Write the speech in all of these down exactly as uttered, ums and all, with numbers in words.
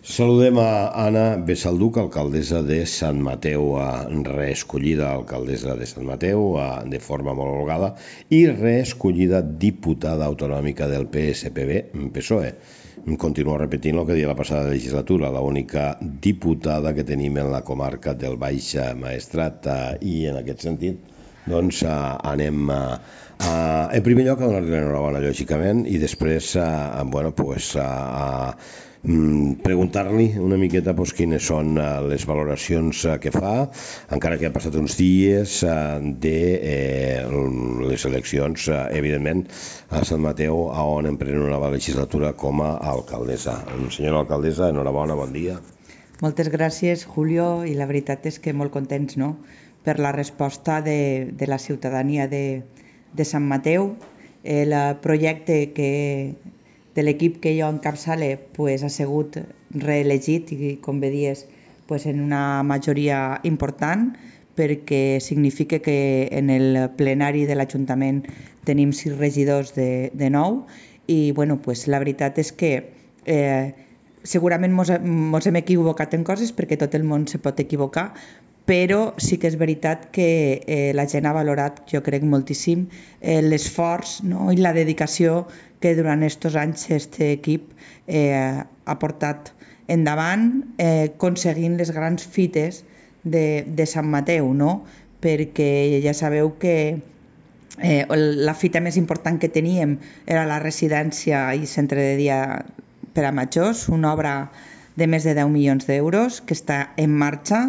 Saludem a Anna Besalduc, alcaldessa de Sant Mateu, reescollida alcaldessa de Sant Mateu de forma homologada i reescollida diputada autonòmica del P S P B-P S O E. Continuo repetint el que deia la passada legislatura, l'única diputada que tenim en la comarca del Baix Maestrat, i en aquest sentit doncs anem a, a, en primer lloc a donar-li l'enhorabona, lògicament, i després a, bueno, pues, a, a preguntar-li una miqueta pues, quines són les valoracions que fa, encara que ha passat uns dies de eh, les eleccions, evidentment, a Sant Mateu, on emprenen una nova legislatura com a alcaldessa. Senyora alcaldessa, enhorabona, bon dia. Moltes gràcies, Julio, i la veritat és que molt contents, no?, per la resposta de, de la ciutadania de, de Sant Mateu. El projecte que, de l'equip que jo encapçale pues, ha sigut reelegit i, com bé dies, pues, en una majoria important, perquè significa que en el plenari de l'Ajuntament tenim sis regidors de, de nou i bueno, pues, la veritat és que eh, segurament mos, mos hem equivocat en coses perquè tot el món se pot equivocar, però sí que és veritat que eh, la gent ha valorat, jo crec, moltíssim eh, l'esforç, no?, i la dedicació que durant aquests anys aquest equip eh, ha portat endavant, eh, aconseguint les grans fites de, de Sant Mateu, no?, perquè ja sabeu que eh, la fita més important que teníem era la residència i centre de dia per a majors, una obra de més de deu milions d'euros que està en marxa,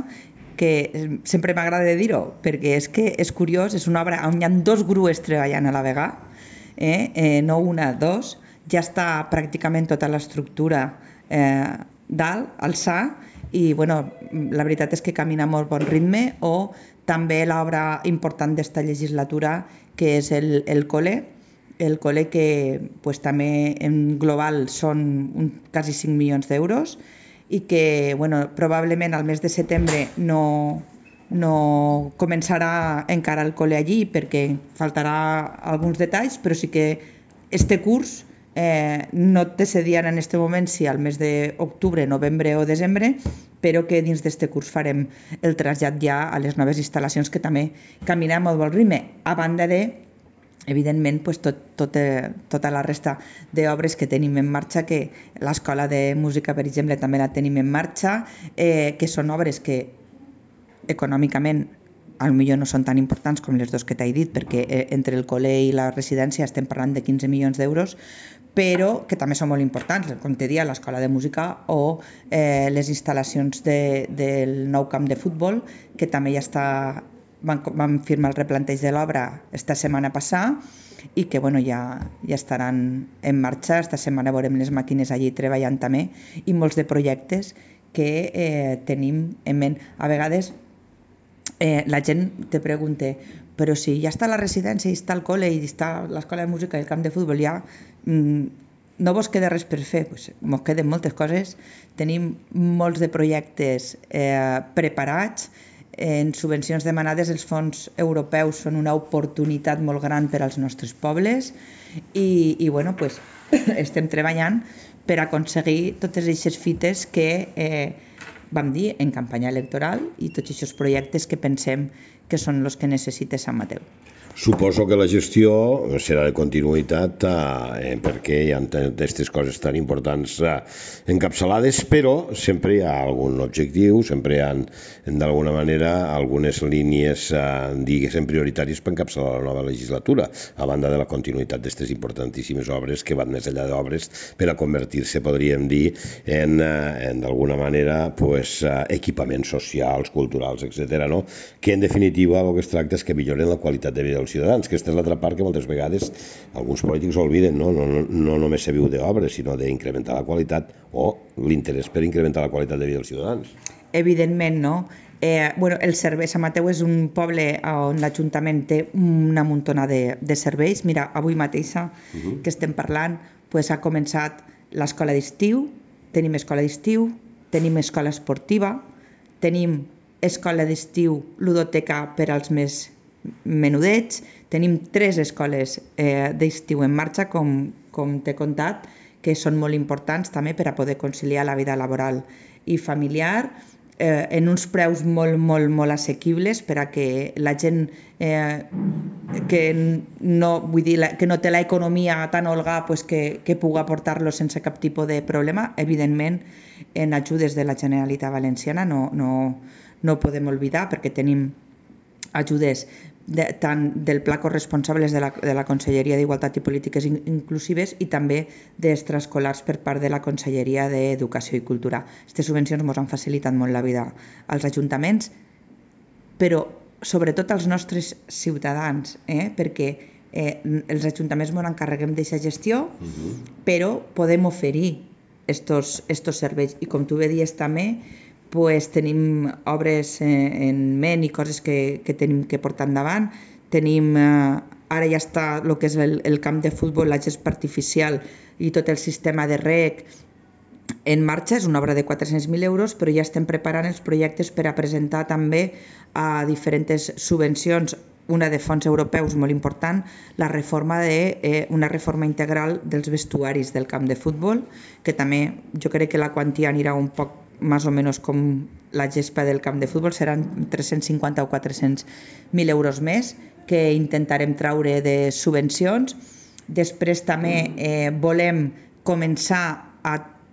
que sempre m'agrada dir-ho, perquè és que és curiós, és una obra on hi ha dos grues treballant a la vegada, eh? Eh, no una, dos, ja està pràcticament tota l'estructura eh, dalt, alçar, i bueno, la veritat és que camina a molt bon ritme, o també l'obra important d'esta legislatura, que és el, el col·le, el col·le que pues, també en global són un, quasi cinc milions d'euros, i que bueno, probablement al mes de setembre no, no començarà encara el col·le allí perquè faltarà alguns detalls, però sí que este curs eh, no te se diran en este moment si al mes d'octubre, novembre o desembre, però que dins d'este curs farem el trasllat ja a les noves instal·lacions, que també camina a molt bon ritme, a banda de evidentment, pues, tot, tot, eh, tota la resta d'obres que tenim en marxa, que l'escola de música, per exemple, també la tenim en marxa, eh, que són obres que econòmicament potser no són tan importants com les dos que t'he dit, perquè eh, entre el col·le i la residència estem parlant de quinze milions d'euros, però que també són molt importants, com te dia, l'escola de música o eh, les instal·lacions de, del nou camp de futbol, que també ja està... Van, van firmar el replanteix de l'obra esta setmana passada i que bueno, ja, ja estaran en marxa. Esta setmana veurem les màquines allí treballant també, i molts de projectes que eh, tenim en ment. A vegades eh, la gent te pregunta, però si ja està la residència, i està el col·le, i està l'escola de música i el camp de futbol, ja mm, no vos queda res per fer? Pues, mos queden moltes coses, tenim molts de projectes eh, preparats. En subvencions demanades, els fons europeus són una oportunitat molt gran per als nostres pobles i, i bueno, pues, estem treballant per aconseguir totes aquestes fites que eh, vam dir en campanya electoral i tots aquests projectes que pensem que són els que necessita Sant Mateu. Suposo que la gestió serà de continuïtat eh, perquè hi ha aquestes coses tan importants eh, encapçalades, però sempre hi ha algun objectiu, sempre hi ha d'alguna manera algunes línies eh, diguéssim prioritàries per encapçalar la nova legislatura, a banda de la continuïtat d'aquestes importantíssimes obres que van més enllà d'obres per a convertir-se, podríem dir, en, eh, en d'alguna manera pues, eh, equipaments socials, culturals, etcètera, no? Que en definitiva el que es tracta és que milloren la qualitat de vida dels ciutadans, que aquesta és l'altra part que moltes vegades alguns polítics obliden, no, no, no, no només se viu d'obres, sinó d'incrementar la qualitat o l'interès per incrementar la qualitat de vida dels ciutadans. Evidentment, no? Eh, bueno, el servei, Sant Mateu és un poble on l'Ajuntament té una muntona de, de serveis. Mira, avui mateixa uh -huh. que estem parlant, pues, ha començat l'escola d'estiu, tenim escola d'estiu, tenim escola esportiva, tenim escola d'estiu, ludoteca per als més menudets, tenim tres escoles eh, d'estiu en marxa, com, com t'he contat, que són molt importants també per a poder conciliar la vida laboral i familiar, eh, en uns preus molt, molt, molt assequibles per a que la gent eh, que, no, vull dir, que no té l'economia tan holgada pues que, que pugui aportar-lo sense cap tipus de problema. Evidentment, en ajudes de la Generalitat Valenciana no, no, no podem oblidar, perquè tenim ajudes de, tant del Pla corresponsables de la, de la Conselleria d'Igualtat i Polítiques Inclusives i també d'extraescolars per part de la Conselleria d'Educació i Cultura. Aquestes subvencions ens han facilitat molt la vida als ajuntaments, però sobretot als nostres ciutadans, eh? perquè eh, els ajuntaments ens encarreguem d'aquesta gestió, uh-huh. però podem oferir estos, estos serveis. I com tu bé dius també, pues tenim obres en ment i coses que, que tenim que portar endavant. Tenim, eh, ara ja està el que és el, el camp de futbol, la gespa artificial i tot el sistema de reg en marxa. És una obra de quatre-cents mil euros, però ja estem preparant els projectes per a presentar també a diferents subvencions, una de fons europeus molt important, la reforma de, eh, una reforma integral dels vestuaris del camp de futbol, que també jo crec que la quantia anirà un poc més o menys com la gespa del camp de futbol, seran tres-cents cinquanta o quatre-cents mil euros més que intentarem traure de subvencions. Després també eh, volem començar a,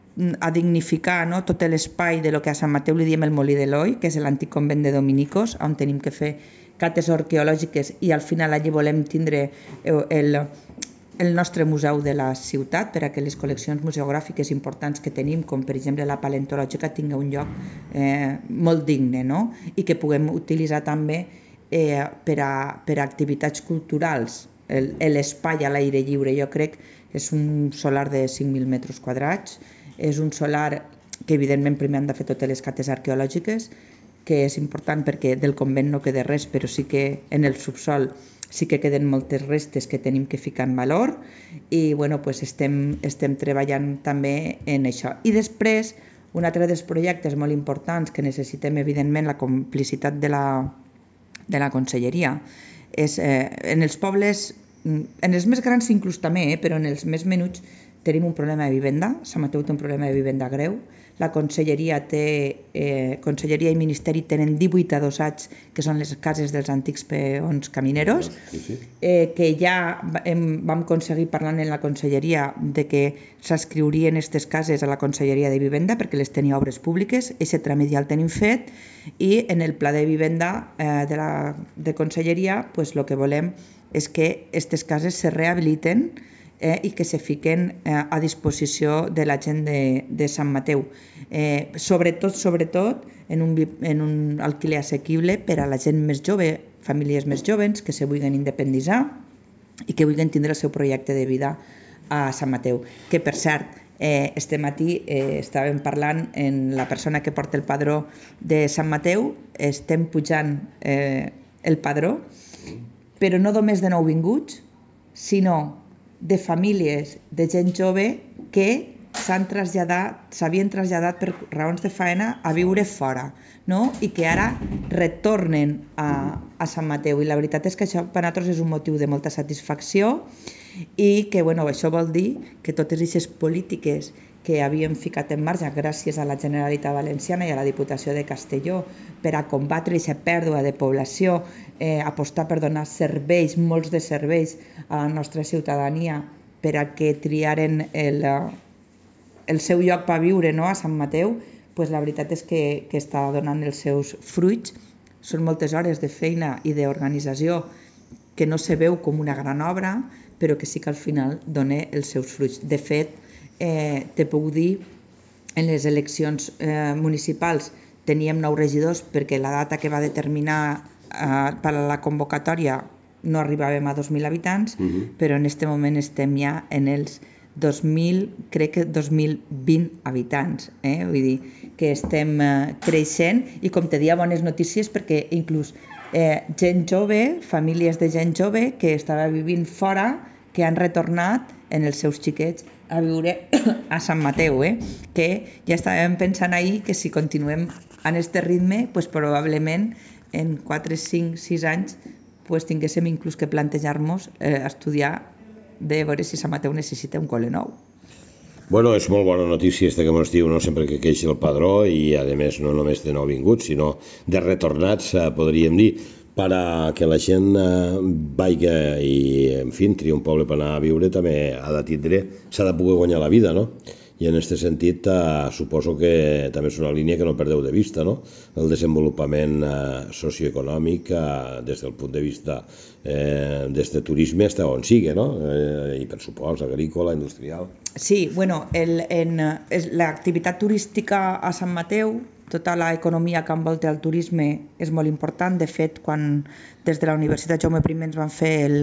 a dignificar, no, tot l'espai de lo que a Sant Mateu li diem el Molí de l'Oi, que és l'antic convent de dominicos, on tenim que fer cates arqueològiques i al final allí volem tindre el, el nostre museu de la ciutat per a que les col·leccions museogràfiques importants que tenim, com per exemple la paleontològica, tingui un lloc eh, molt digne, no? I que puguem utilitzar també eh, per, a, per a activitats culturals. L'espai a l'aire lliure, jo crec que és un solar de cinc mil metres quadrats, és un solar que evidentment primer han de fer totes les cates arqueològiques, que és important perquè del convent no queda res, però sí que en el subsol sí que queden moltes restes que tenim que ficar en valor i bueno, pues estem, estem treballant també en això. I després, un altre dels projectes molt importants que necessitem evidentment la complicitat de la, de la Conselleria és eh, en els pobles, en els més grans inclús també, eh, però en els més menuts tenim un problema de vivenda. Sant Mateu té un problema de vivenda greu. La Conselleria té, eh, Conselleria i Ministeri tenen divuit adossats, que són les cases dels antics peons camineros, eh, que ja hem, vam aconseguir parlant en la Conselleria de que s'adscriurien aquestes cases a la Conselleria de Vivenda perquè les tenia obres públiques. Aquest tràmit ja el tenim fet i en el pla de vivenda eh, de la de Conselleria pues, el que volem és que aquestes cases se rehabiliten Eh, i que se fiquen eh, a disposició de la gent de, de Sant Mateu. Eh, sobretot, sobretot en un, en un alquiler assequible per a la gent més jove, famílies més joves que se vulguin independitzar i que vulguin tindre el seu projecte de vida a Sant Mateu. Que per cert, eh, este matí eh, estàvem parlant en la persona que porta el padró de Sant Mateu, estem pujant eh, el padró, però no només de nouvinguts, sinó de famílies de gent jove que s'han traslladat, s'havien traslladat per raons de faena a viure fora, no? I que ara retornen a, a Sant Mateu. I la veritat és que això per a nosaltres és un motiu de molta satisfacció i que bueno, això vol dir que totes aquestes polítiques que havíem ficat en marxa gràcies a la Generalitat Valenciana i a la Diputació de Castelló per a combatre aquesta pèrdua de població, eh, apostar per donar serveis, molts de serveis a la nostra ciutadania per a que triaren el, el seu lloc per viure, no? A Sant Mateu, pues la veritat és que, que està donant els seus fruits. Són moltes hores de feina i d'organització que no se veu com una gran obra, però que sí que al final dona els seus fruits. De fet, Eh, te puc dir, en les eleccions eh, municipals teníem nou regidors perquè la data que va determinar eh, per a la convocatòria no arribàvem a dos mil habitants, uh-huh. però en aquest moment estem ja en els dos mil, crec que dos mil vint habitants, eh? Vull dir que estem eh, creixent i com te dia bones notícies perquè inclús eh, gent jove, famílies de gent jove que estava vivint fora, que han retornat en els seus xiquets a viure a Sant Mateu, eh? Que ja estàvem pensant ahir que si continuem en aquest ritme, pues, probablement en quatre, cinc, sis anys pues, tinguéssim inclús que plantejar-nos eh, estudiar de veure si Sant Mateu necessita un col·le nou. Bueno, és molt bona notícia aquesta que ens diu, no? Sempre que queixi el padró i, a més, no només de nouvinguts, sinó de retornats, eh, podríem dir, per a que la gent eh, vagi i, en fi, tria un poble per anar a viure, també ha de tindre, s'ha de poder guanyar la vida, no? I en aquest sentit eh, suposo que també és una línia que no perdeu de vista, no? El desenvolupament eh, socioeconòmic eh, des del punt de vista eh, des de turisme fins on sigui, no? Eh, I per supost, agrícola, industrial. Sí, bueno, el, en, es, l'activitat turística a Sant Mateu, tota l'economia que envolta el turisme és molt important. De fet, quan des de la Universitat Jaume primer ens van fer el,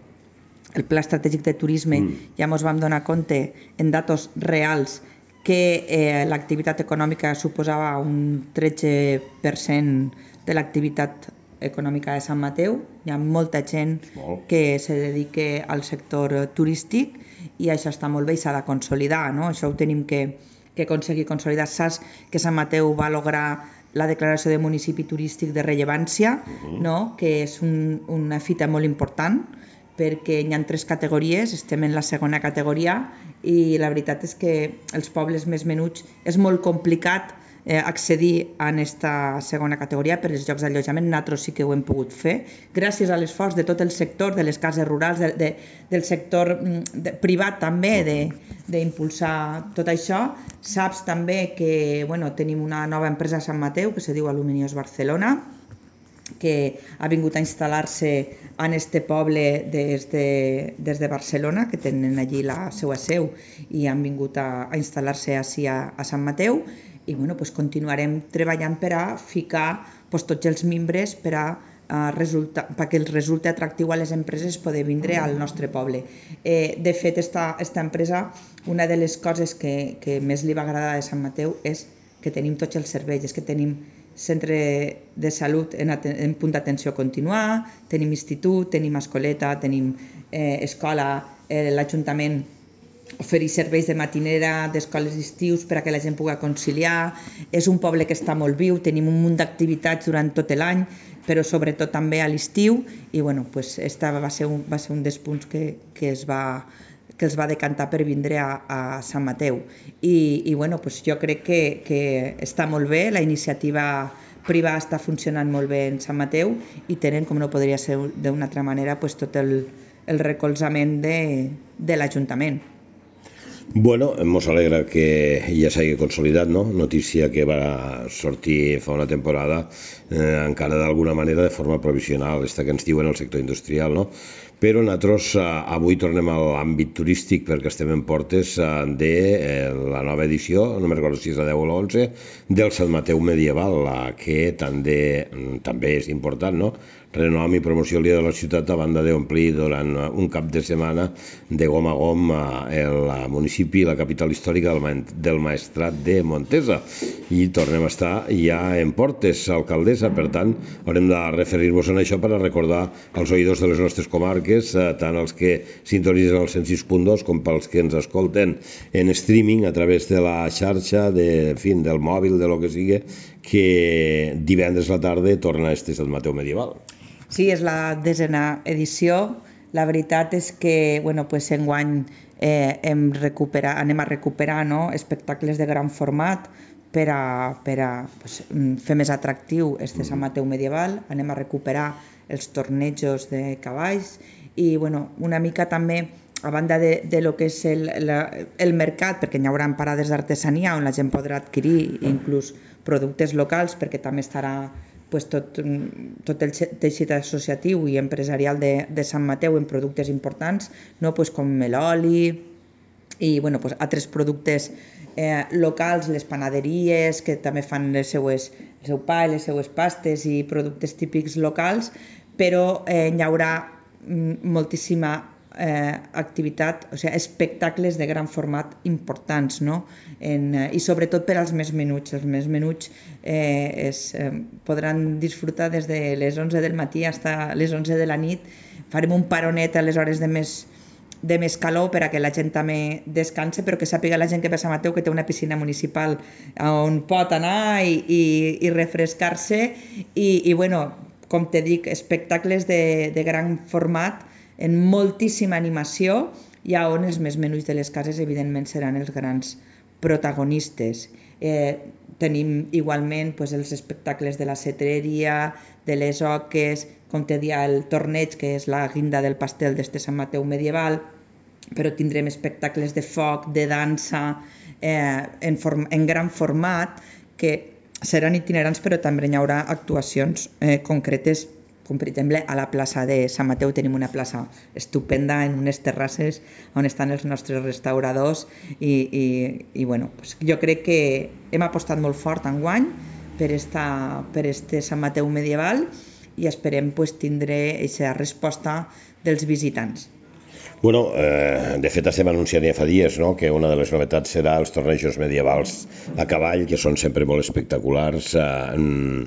el Pla Estratègic de Turisme, mm. ja ens vam donar compte en datos reals que eh, l'activitat econòmica suposava un tretze per cent de l'activitat econòmica de Sant Mateu. Hi ha molta gent que se dedica al sector turístic i això està molt bé i s'ha de consolidar, no? Això ho tenim que, que aconseguir consolidar. Saps que Sant Mateu va lograr la declaració de municipi turístic de rellevància, uh-huh. no? Que és un, una fita molt important, perquè hi ha tres categories, estem en la segona categoria i la veritat és que els pobles més menuts és molt complicat eh, accedir a aquesta segona categoria per als llocs d'allotjament. Nosaltres sí que ho hem pogut fer, gràcies a l'esforç de tot el sector, de les cases rurals, de, de, del sector de, privat també, d'impulsar tot això. Saps també que bueno, tenim una nova empresa a Sant Mateu que se diu Aluminios Barcelona, que ha vingut a instal·lar-se en este poble des de, des de Barcelona, que tenen allí la seva seu i han vingut a, a instal·lar-se així a, a Sant Mateu i bueno, pues continuarem treballant per a ficar pues, tots els membres per a Uh, resulta, perquè els resulti atractiu a les empreses poder vindre al nostre poble. Eh, de fet, esta, esta empresa, una de les coses que, que més li va agradar de Sant Mateu és que tenim tots els serveis, és que tenim centre de salut en, en punt d'atenció continuada, tenim institut, tenim escoleta, tenim eh, escola, eh, l'Ajuntament oferir serveis de matinera, d'escoles d'estius per a que la gent pugui conciliar. És un poble que està molt viu, tenim un munt d'activitats durant tot l'any, però sobretot també a l'estiu i bueno, pues, esta va ser un, va ser un dels punts que, que, es va, que els va decantar per vindre a, a Sant Mateu. I, i bueno, pues, jo crec que, que està molt bé, la iniciativa privada està funcionant molt bé en Sant Mateu i tenen, com no podria ser d'una altra manera, pues, tot el, el recolzament de, de l'Ajuntament. Bueno, ens alegra que ja s'hagi consolidat, no? Notícia que va sortir fa una temporada eh, encara d'alguna manera de forma provisional, esta que ens diuen el sector industrial, no? Però nosaltres eh, avui tornem a l'àmbit turístic perquè estem en portes eh, de eh, la nova edició, no me'n recordo si és la deu o l'onze, del Sant Mateu Medieval, la que també, també és important, no? Renom i promoció al dia de la ciutat a banda d'omplir durant un cap de setmana de gom a gom el municipi i la capital històrica del, del Maestrat de Montesa. I tornem a estar ja en portes, alcaldessa, per tant, haurem de referir-nos a això per a recordar als oïdors de les nostres comarques, tant els que sintonitzen el cent sis punt dos com pels que ens escolten en streaming a través de la xarxa, de, en fi, del mòbil, de lo que sigui, que divendres a la tarda torna este Sant Mateu Medieval. Sí, és la desena edició. La veritat és que bueno, pues, enguany eh, hem recuperat, anem a recuperar no, espectacles de gran format per a, per a pues, fer més atractiu este Sant Mateu Medieval. Anem a recuperar els tornejos de cavalls i bueno, una mica també a banda de, de lo que és el, la, el mercat, perquè hi haurà parades d'artesania on la gent podrà adquirir inclús productes locals, perquè també estarà pues, tot, tot el teixit associatiu i empresarial de, de Sant Mateu en productes importants, no? Pues, com l'oli i bueno, pues, altres productes eh, locals, les panaderies que també fan les seues, el seu pa i les seues pastes i productes típics locals, però eh, hi haurà moltíssima eh, activitat, o sigui, espectacles de gran format importants, no? En, eh, i sobretot per als més menuts. Els més menuts eh, es, eh, podran disfrutar des de les onze del matí fins a les onze de la nit. Farem un paronet a les hores de més, de més calor per a que la gent també descanse, però que sàpiga la gent que ve a Sant Mateu que té una piscina municipal on pot anar i, i, i refrescar-se i, i bueno, com te dic, espectacles de, de gran format en moltíssima animació i on els més menuts de les cases evidentment seran els grans protagonistes. Eh, tenim igualment pues, els espectacles de la cetreria, de les oques, com te dia el torneig, que és la guinda del pastel d'este Sant Mateu medieval, però tindrem espectacles de foc, de dansa, eh, en, form en gran format, que seran itinerants, però també hi haurà actuacions eh, concretes, com per exemple a la plaça de Sant Mateu tenim una plaça estupenda en unes terrasses on estan els nostres restauradors i, i, i bueno, pues jo crec que hem apostat molt fort enguany per, esta, per este Sant Mateu medieval i esperem pues, tindre aquesta resposta dels visitants. Bueno, eh, de fet estem anunciant ja fa dies, no?, que una de les novetats serà els tornejos medievals a cavall, que són sempre molt espectaculars, eh,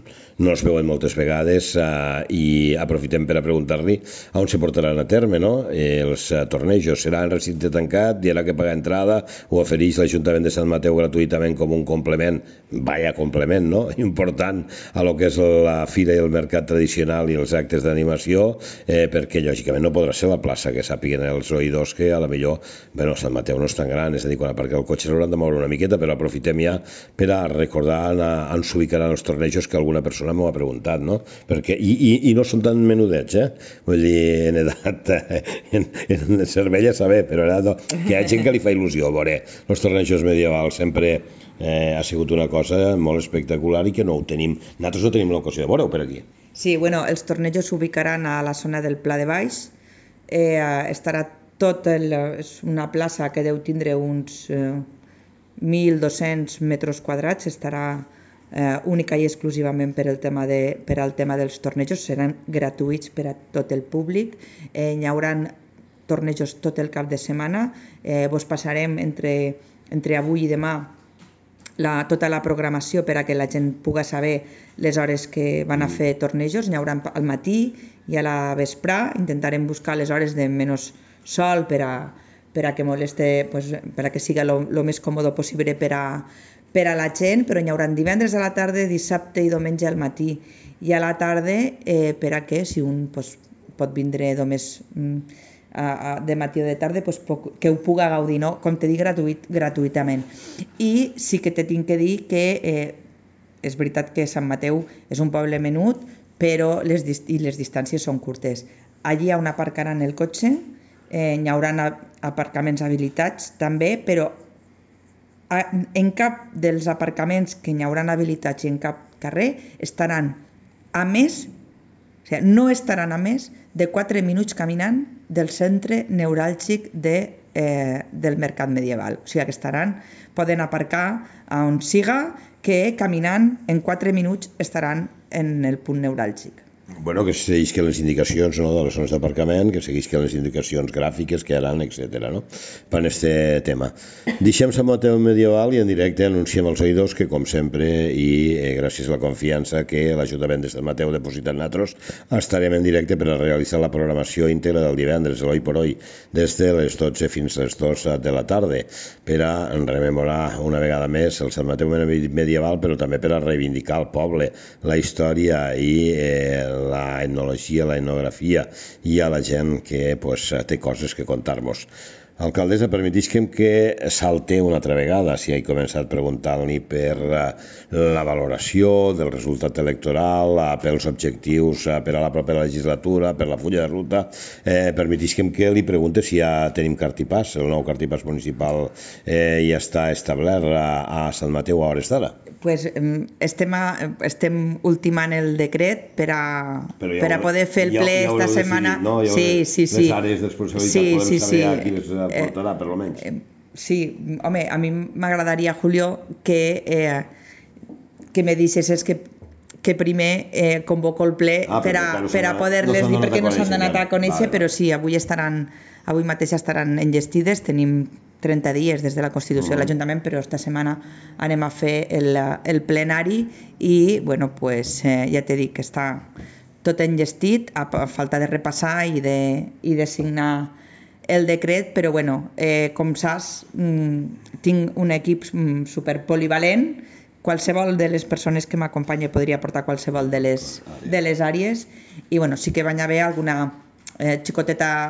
no es veuen moltes vegades eh, i aprofitem per a preguntar-li on se portaran a terme, no? Eh, els eh, tornejos seran en recinte tancat, hi haurà que pagar entrada, ho ofereix l'Ajuntament de Sant Mateu gratuïtament com un complement, vaya complement, no?, important a lo que és la fira i el mercat tradicional i els actes d'animació, eh, perquè lògicament no podrà ser la plaça que sàpiguen els oïdors que a la millor, bueno, Sant Mateu no és tan gran, és a dir, quan aparca el cotxe s'hauran de moure una miqueta, però aprofitem ja per a recordar on s'ubicaran els tornejos, que alguna persona m'ho ha preguntat, no? Perquè, i, i, i no són tan menudets, eh? Vull dir, en edat, en, en cervell a saber, però edat, que hi ha gent que li fa il·lusió veure els tornejos medievals, sempre eh, ha sigut una cosa molt espectacular i que no ho tenim, nosaltres no tenim l'ocasió de veure-ho per aquí. Sí, bueno, els tornejos s'ubicaran a la zona del Pla de Baix. Eh, estarà tot el, és una plaça que deu tindre uns eh, mil dos-cents metres quadrats, estarà eh, única i exclusivament per al tema, de, per al tema dels tornejos, seran gratuïts per a tot el públic, eh, hi haurà tornejos tot el cap de setmana, eh, vos passarem entre, entre avui i demà la, tota la programació per a que la gent pugui saber les hores que van a fer tornejos, n'hi haurà al matí i a la vesprà, intentarem buscar les hores de menys sol per a, per a que moleste, pues, per a que siga el més còmode possible per a, per a la gent, però n'hi haurà divendres a la tarda, dissabte i diumenge al matí i a la tarda eh, per a que si un pues, pot vindre només mm, a, a, de matí o de tarda pues, que ho pugui gaudir, no? Com te dic, gratuït, gratuïtament. I sí que te tinc que dir que eh, és veritat que Sant Mateu és un poble menut, però les, i les distàncies són curtes. Allí on aparcaran el cotxe, eh, hi haurà aparcaments habilitats també, però a, en cap dels aparcaments que hi haurà habilitats i en cap carrer estaran a més, o sigui, no estaran a més de quatre minuts caminant del centre neuràlgic de, eh, del mercat medieval. O sigui que estaran, poden aparcar on siga, que caminant en quatre minuts estaran en el punt neuràlgic. Bueno, que seguisquen les indicacions, no?, de les zones d'aparcament, que seguisquen les indicacions gràfiques que hi ha, etcètera, no?, per este tema. Deixem Sant Mateu medieval i en directe anunciem als oïdors que, com sempre, i eh, gràcies a la confiança que l'Ajuntament de Sant Mateu deposita en nosaltres, estarem en directe per a realitzar la programació íntegra del divendres, de l'Oi per Oi, des de les dotze fins a les dos de la tarda, per a rememorar una vegada més el Sant Mateu medieval, però també per a reivindicar el poble, la història i eh, la etnologia, la etnografia i a la gent que pues, té coses que contar-nos. Alcaldessa, permetisquem que salte una altra vegada, si he començat preguntant-li per la valoració del resultat electoral, pels objectius per a la propera legislatura, per la fulla de ruta. Eh, permetisquem que li pregunte si ja tenim cartipàs, el nou cartipàs municipal eh, ja està establert a, a Sant Mateu a hores d'ara. Pues, estem, a, estem ultimant el decret per a, ja per a poder fer el ple ja, ja esta setmana. Decidit, no? Ja sí, sí, sí. Les àrees d'exponsabilitat sí, podem sí, saber sí. a qui les portarà, per almenys. Eh, sí, home, a mi m'agradaria, Julio, que, eh, que me dices es que que primer eh, convoco el ple ah, per, a, no per a poder-les no dir perquè no s'han donat a conèixer, vale, però sí, avui estaran avui mateix estaran enllestides, tenim trenta dies des de la Constitució uh -huh. de l'Ajuntament, però esta setmana anem a fer el, el plenari i, bueno, pues eh, ja t'he dit que està tot enllestit, a, a falta de repassar i de, i de signar el decret, però bueno, eh, com saps, mmm, tinc un equip mm, superpolivalent. Qualsevol de les persones que m'acompanya podria portar qualsevol de les, de les àrees i bueno, sí que va haver alguna eh, xicoteta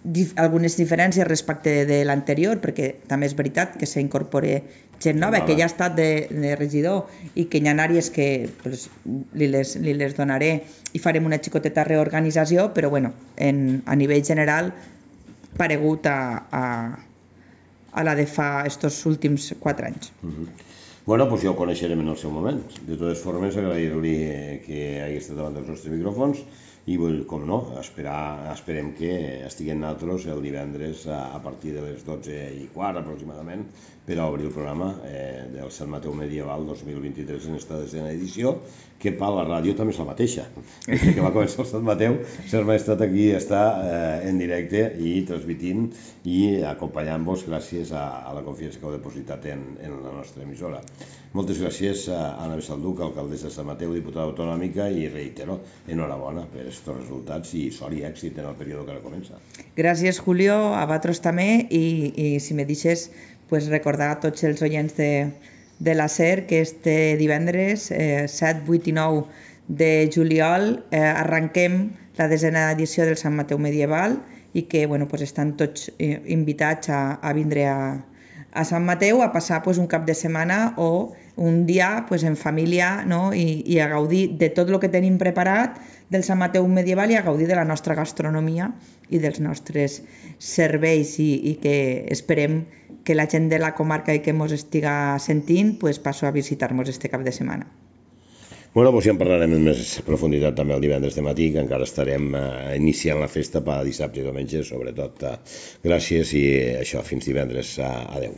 dif algunes diferències respecte de l'anterior, perquè també és veritat que s'incorpora gent nova, que ja ha estat de, de regidor i que hi ha àrees que pues, li, les, li les donaré i farem una xicoteta reorganització, però bueno, en, a nivell general paregut a, a, a la de fa estos últims quatre anys. Uh -huh. Bueno, doncs ja ho coneixerem en el seu moment. De totes formes, agrair-li que hagi estat davant dels nostres micròfons i, com no, esperar, esperem que estiguem nosaltres el divendres a, a partir de les dotze i quart aproximadament per a obrir el programa eh, del Sant Mateu Medieval dos mil vint-i-tres en esta desena edició, que per la ràdio també és la mateixa. Des que va començar el Sant Mateu, Ser Majestat aquí està eh, en directe i transmitint i acompanyant-vos gràcies a, a la confiança que heu depositat en, en la nostra emissora. Moltes gràcies a Anna Besalduc, alcaldessa de Sant Mateu, diputada autonòmica, i reitero, enhorabona per aquests resultats i sort i èxit en el període que ara comença. Gràcies, Julio, a vosaltres també, i, i si me deixes pues, recordar a tots els oients de, de la SER que este divendres, eh, set, vuit i nou de juliol, eh, arrenquem la desena edició del Sant Mateu Medieval i que bueno, pues, estan tots eh, invitats a, a vindre a, a Sant Mateu a passar pues, un cap de setmana o un dia pues, en família, no? I, i a gaudir de tot el que tenim preparat del Sant Mateu Medieval i a gaudir de la nostra gastronomia i dels nostres serveis i, i que esperem que la gent de la comarca i que ens estiga sentint pues, passi a visitar-nos este cap de setmana. Bueno, doncs ja en parlarem en més profunditat també el divendres de matí, que encara estarem eh, iniciant la festa per dissabte i diumenge, sobretot. Eh, gràcies i això, fins divendres. Eh, adeu.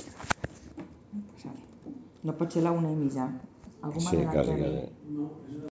No pot ser la una i mitja. Sí, quasi, quasi.